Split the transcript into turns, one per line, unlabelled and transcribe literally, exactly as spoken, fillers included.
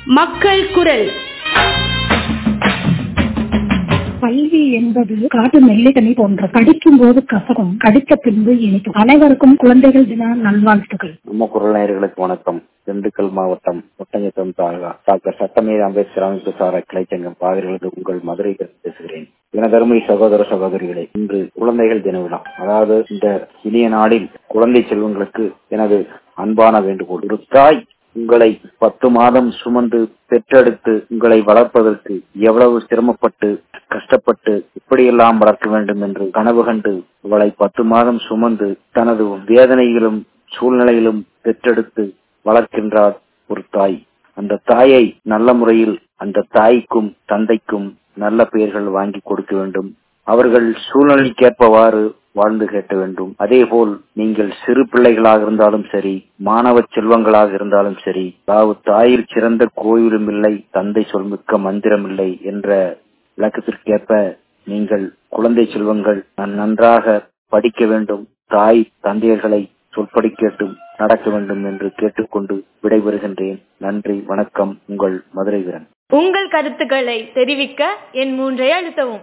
மக்கள் குரல்.
கல்வி என்பது காட்டு நெல்லிக்கனி போன்ற படிக்கும் போது கசகம், கடித்த பின்பு இனிக்கும். அனைவருக்கும் குழந்தைகள் தின நல்வாழ்த்துக்கள்.
நம்ம குரல் நேயர்களுக்கு வணக்கம். திண்டுக்கல் மாவட்டம் ஒட்டஞ்சத்தம் தாலுகா டாக்டர் சட்டமேதை அம்பேத்கர் அமைப்பு சாரா கிளைச்சங்கம் பாதிரிகளது உங்கள் மதுரை பேசுகிறேன். எனதருமை சகோதர சகோதரிகளே, இன்று குழந்தைகள் தின விழா. அதாவது இந்த இனிய நாளில் குழந்தை செல்வங்களுக்கு எனது அன்பான வேண்டுகோள். ஒரு தாய் உங்களை பத்து மாதம் சுமந்து பெற்றெடுத்து உங்களை வளர்ப்பதற்கு எவ்வளவு சிரமப்பட்டு கஷ்டப்பட்டு இப்படியெல்லாம் வளர்க்க வேண்டும் என்று கனவு கண்டு உங்களை பத்து மாதம் சுமந்து தனது வேதனையிலும் சூழ்நிலையிலும் பெற்றெடுத்து வளர்க்கின்றார் ஒரு தாய். அந்த தாயை நல்ல முறையில் அந்த தாய்க்கும் தந்தைக்கும் நல்ல பெயர்கள் வாங்கி கொடுக்க வேண்டும். அவர்கள் சூழ்நிலைக்கேற்பவாறு வாழ்ந்து கேட்ட வேண்டும். அதே போல் நீங்கள் சிறு பிள்ளைகளாக இருந்தாலும் சரி, மாணவ செல்வங்களாக இருந்தாலும் சரி, அதாவது தாயில் சிறந்த கோயிலும் இல்லை, தந்தை சொல்மிக்க மந்திரம் இல்லை என்ற விளக்கத்திற்கேற்ப நீங்கள் குழந்தை செல்வங்கள் நன்றாக படிக்க வேண்டும். தாய் தந்தையர்களை சொல்படி கேட்டு நடக்க வேண்டும் என்று கேட்டுக்கொண்டு விடைபெறுகின்றேன். நன்றி, வணக்கம். உங்கள் மதுரை வீரன்.
உங்கள் கருத்துக்களை தெரிவிக்க என் மூன்றை அழுத்தவும்.